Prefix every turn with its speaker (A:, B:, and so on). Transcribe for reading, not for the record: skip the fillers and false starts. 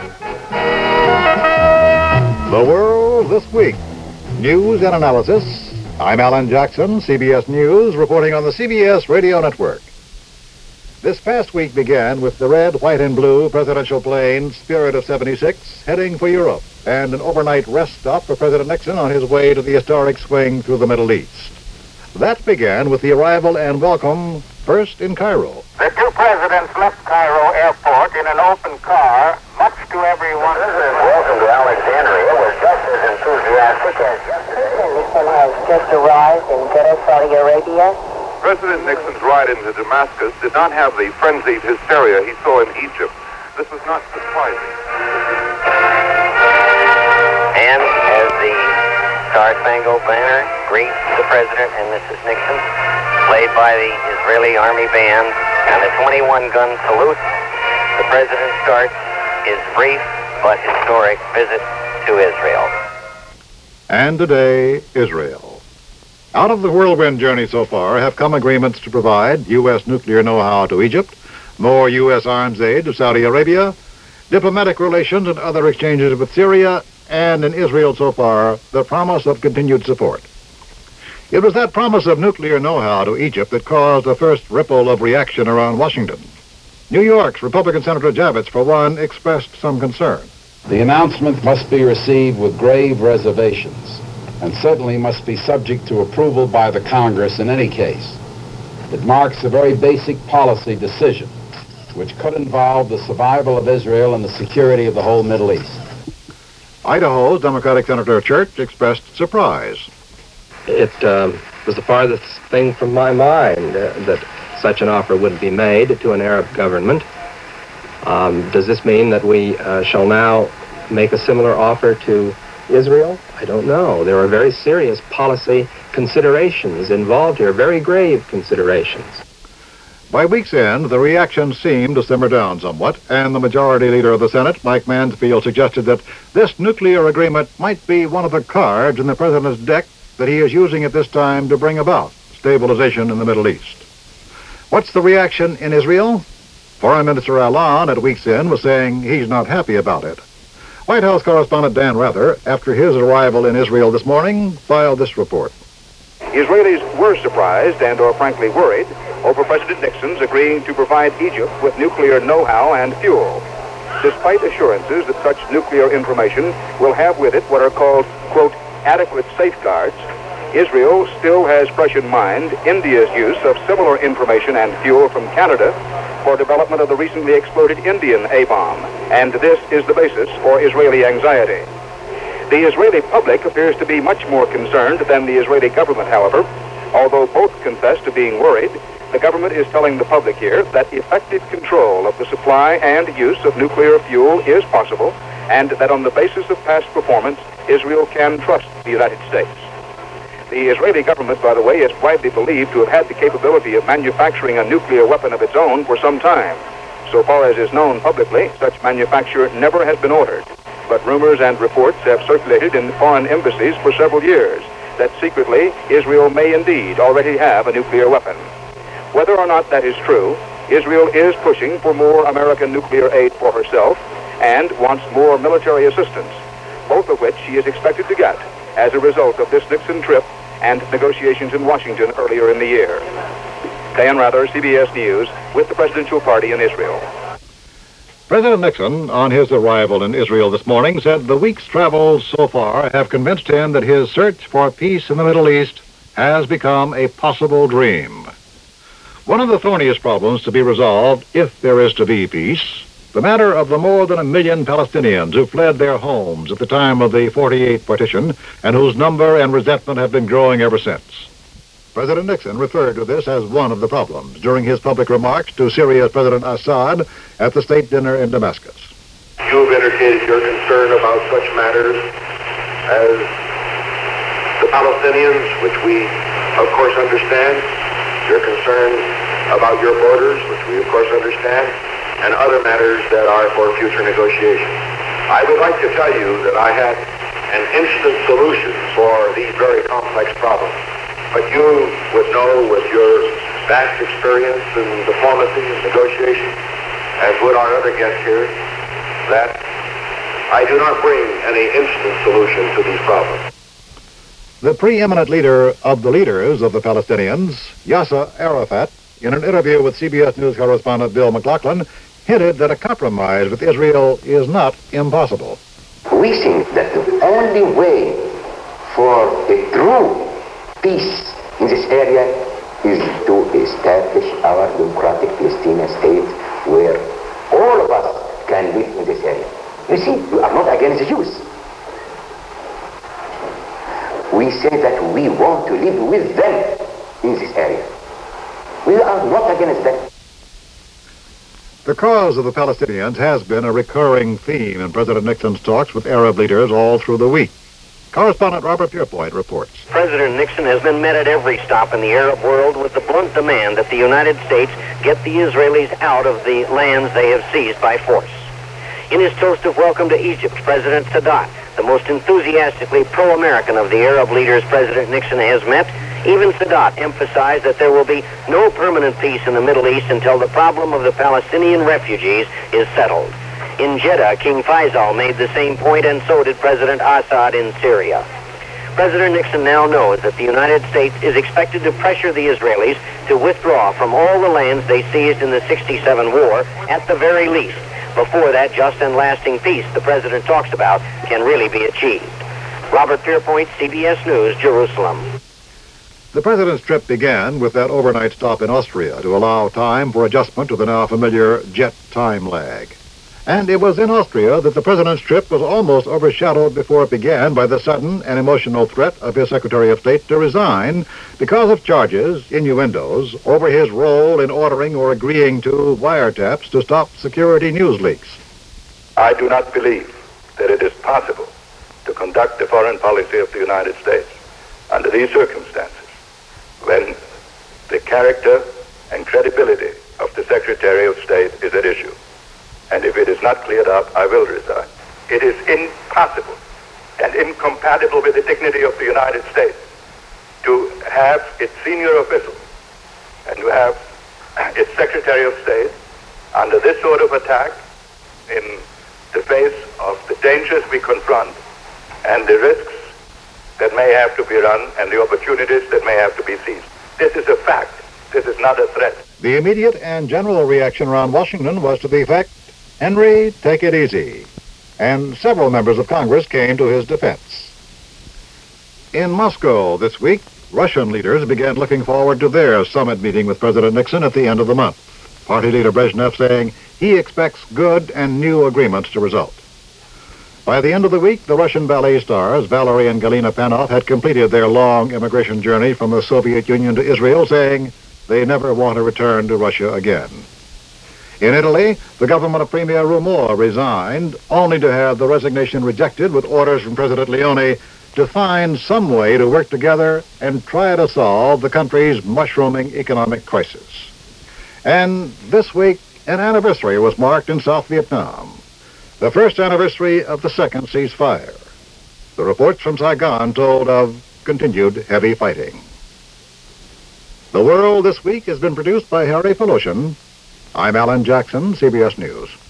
A: The world this week. News and analysis. I'm Alan Jackson, CBS News, reporting on the CBS Radio Network. This past week began with the red, white, and blue presidential plane Spirit of 76 heading for Europe and an overnight rest stop for President Nixon on his way to the historic swing through the Middle East. That began with the arrival and welcome first in Cairo.
B: The two presidents left Cairo airport in an open car, much to everyone.
C: Welcome to Alexandria was just as enthusiastic as yesterday.
D: Nixon has just arrived in Jeddah, Saudi Arabia.
E: President Nixon's ride into Damascus did not have the frenzied hysteria he saw in Egypt. This was not surprising.
C: And as the Star-Spangled Banner greets the President and Mrs. Nixon, played by the Israeli Army Band, and the 21-gun salute, the President starts his brief but historic visit to Israel.
A: And today, Israel. Out of the whirlwind journey so far have come agreements to provide U.S. nuclear know-how to Egypt, more U.S. arms aid to Saudi Arabia, diplomatic relations and other exchanges with Syria, and in Israel so far, the promise of continued support. It was that promise of nuclear know-how to Egypt that caused the first ripple of reaction around Washington. New York's Republican Senator Javits, for one, expressed some concern.
F: The announcement must be received with grave reservations and certainly must be subject to approval by the Congress in any case. It marks a very basic policy decision which could involve the survival of Israel and the security of the whole Middle East.
A: Idaho's Democratic Senator Church expressed surprise.
G: It was the farthest thing from my mind that such an offer would be made to an Arab government. Does this mean that we shall now make a similar offer to Israel? I don't know. There are very serious policy considerations involved here, very grave considerations.
A: By week's end, the reaction seemed to simmer down somewhat, and the majority leader of the Senate, Mike Mansfield, suggested that this nuclear agreement might be one of the cards in the president's deck that he is using at this time to bring about stabilization in the Middle East. What's the reaction in Israel? Foreign Minister Alon at week's end was saying he's not happy about it. White House correspondent Dan Rather, after his arrival in Israel this morning, filed this report.
H: Israelis were surprised and, or frankly, worried over President Nixon's agreeing to provide Egypt with nuclear know-how and fuel, despite assurances that such nuclear information will have with it what are called, quote, adequate safeguards. Israel still has fresh in mind India's use of similar information and fuel from Canada for development of the recently exploded Indian A-bomb, and this is the basis for Israeli anxiety. The Israeli public appears to be much more concerned than the Israeli government, however. Although both confess to being worried, the government is telling the public here that effective control of the supply and use of nuclear fuel is possible, and that on the basis of past performance, Israel can trust the United States. The Israeli government, by the way, is widely believed to have had the capability of manufacturing a nuclear weapon of its own for some time. So far as is known publicly, such manufacture never has been ordered. But rumors and reports have circulated in foreign embassies for several years that secretly Israel may indeed already have a nuclear weapon. Whether or not that is true, Israel is pushing for more American nuclear aid for herself and wants more military assistance, both of which she is expected to get as a result of this Nixon trip and negotiations in Washington earlier in the year. Dan Rather, CBS News, with the presidential party in Israel.
A: President Nixon, on his arrival in Israel this morning, said the week's travels so far have convinced him that his search for peace in the Middle East has become a possible dream. One of the thorniest problems to be resolved, if there is to be peace, the matter of the more than 1 million Palestinians who fled their homes at the time of the 48 partition and whose number and resentment have been growing ever since. President Nixon referred to this as one of the problems during his public remarks to Syria's President Assad at the state dinner in Damascus.
E: You've indicated your concern about such matters as the Palestinians, which we, of course, understand, your concern about your borders, which we, of course, understand, and other matters that are for future negotiation. I would like to tell you that I had an instant solution for these very complex problems. But you would know, with your vast experience in diplomacy and negotiation, as would our other guest here, that I do not bring any instant solution to these problems.
A: The preeminent leader of the leaders of the Palestinians, Yasser Arafat, in an interview with CBS News correspondent Bill McLaughlin, hinted that a compromise with Israel is not impossible.
I: We think that the only way for a true peace in this area is to establish our democratic Palestinian state where all of us can live in this area. You see, we are not against the Jews. We say that we want to live with them in this area. We are not against them.
A: The cause of the Palestinians has been a recurring theme in President Nixon's talks with Arab leaders all through the week. Correspondent Robert Pierpoint reports.
C: President Nixon has been met at every stop in the Arab world with the blunt demand that the United States get the Israelis out of the lands they have seized by force. In his toast of welcome to Egypt, President Sadat, the most enthusiastically pro-American of the Arab leaders President Nixon has met, even Sadat emphasized that there will be no permanent peace in the Middle East until the problem of the Palestinian refugees is settled. In Jeddah, King Faisal made the same point, and so did President Assad in Syria. President Nixon now knows that the United States is expected to pressure the Israelis to withdraw from all the lands they seized in the '67 war, at the very least, before that just and lasting peace the president talks about can really be achieved. Robert Pierpoint, CBS News, Jerusalem.
A: The president's trip began with that overnight stop in Austria to allow time for adjustment to the now familiar jet time lag. And it was in Austria that the president's trip was almost overshadowed before it began by the sudden and emotional threat of his Secretary of State to resign because of charges, innuendos, over his role in ordering or agreeing to wiretaps to stop security news leaks.
E: I do not believe that it is possible to conduct the foreign policy of the United States under these circumstances, when the character and credibility of the Secretary of State is at issue. And if it is not cleared up, I will resign. It is impossible and incompatible with the dignity of the United States to have its senior official and to have its Secretary of State under this sort of attack in the face of the dangers we confront and the risks that may have to be run and the opportunities that may have to be seized. This is a fact. This is not a threat.
A: The immediate and general reaction around Washington was to the effect, "Henry, take it easy." And several members of Congress came to his defense. In Moscow this week, Russian leaders began looking forward to their summit meeting with President Nixon at the end of the month. Party leader Brezhnev saying he expects good and new agreements to result. By the end of the week, the Russian ballet stars, Valery and Galina Panov, had completed their long immigration journey from the Soviet Union to Israel, saying they never want to return to Russia again. In Italy, the government of Premier Rumor resigned, only to have the resignation rejected with orders from President Leone to find some way to work together and try to solve the country's mushrooming economic crisis. And this week, an anniversary was marked in South Vietnam, the first anniversary of the second ceasefire. The reports from Saigon told of continued heavy fighting. The World This Week has been produced by Harry Poloshin. I'm Alan Jackson, CBS News.